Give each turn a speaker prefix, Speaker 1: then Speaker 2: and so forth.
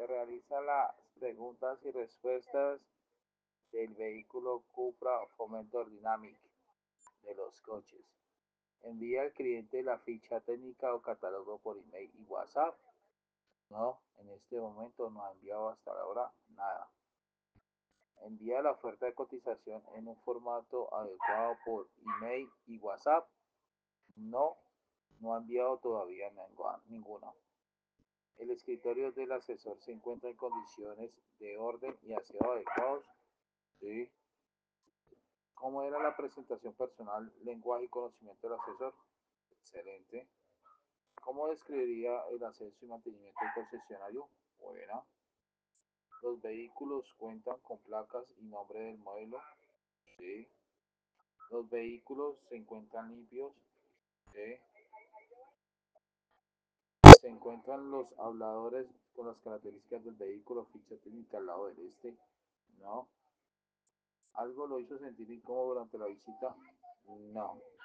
Speaker 1: Se realizan las preguntas y respuestas del vehículo Cupra Formentor Dynamic de los coches. Envía al cliente la ficha técnica o catálogo por email y WhatsApp. No, en este momento no ha enviado hasta ahora nada. Envía la oferta de cotización en un formato adecuado por email y WhatsApp. No, no ha enviado todavía ninguna. El escritorio del asesor se encuentra en condiciones de orden y aseo adecuados. Sí. ¿Cómo era la presentación personal, lenguaje y conocimiento del asesor? Excelente. ¿Cómo describiría el acceso y mantenimiento del concesionario? Buena. Los vehículos cuentan con placas y nombre del modelo. Sí. Los vehículos se encuentran limpios. Sí. Se encuentran los habladores con las características del vehículo, ficha técnica al lado del este. No. ¿Algo lo hizo sentir incómodo durante la visita? No.